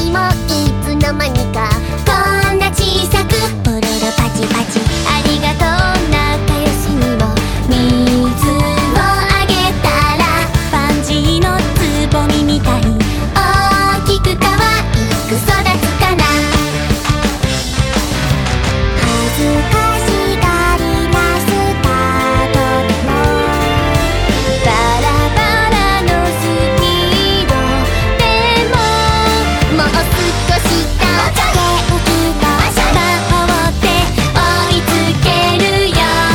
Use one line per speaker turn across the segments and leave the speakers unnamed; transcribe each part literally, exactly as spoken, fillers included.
もいつの間にかこんな小さくポロロパチパチありがとう仲良しにも水をあげたらパンジーのつぼみみたい大きく可愛く育つかな。恥ずかしがりなスタートでもバラバラのスピードでももう少しだけ元気の魔法で追いつけるよ。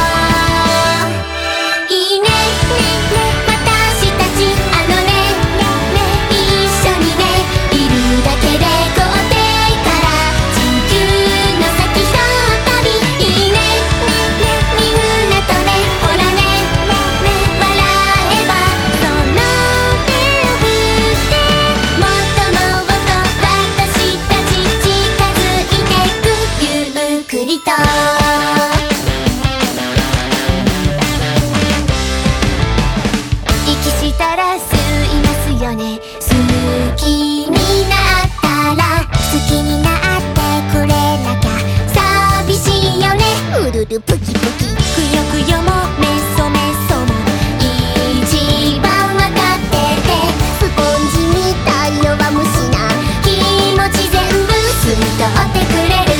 いいねねね私たちあのねね一緒にねいるだけで豪邸から地球の先ひとたびいいねねねみんなとねほらねねね笑えばその手を振ってもっともっと私たち近づいてくゆっくりと。息したら吸いますよね。好きになったら好きになってくれなきゃ寂しいよね。うるるプキプキくよくよもメソメソも一番わかっててスポンジみたい弱虫な気持ち全部吸い取ってくれる。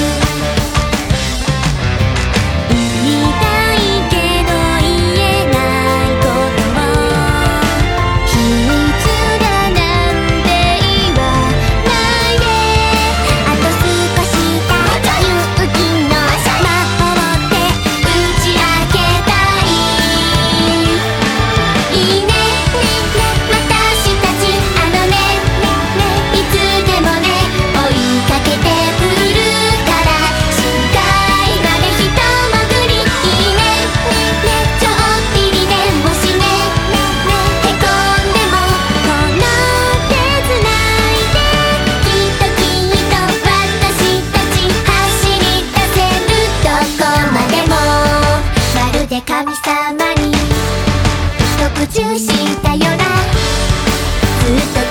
言いたいけど言えないことを秘密だなんて言わないで。あと少しだけ勇気の魔法で打ち明けたい。いいねねね私たちあのねねねいつでもね追いかけてくるから視界までひと潜りいいねねねちょっぴりでもしねねねへこんでもこの手つないできっときっと私たち走り出せるどこまでもまるで神様に特注したようなずっと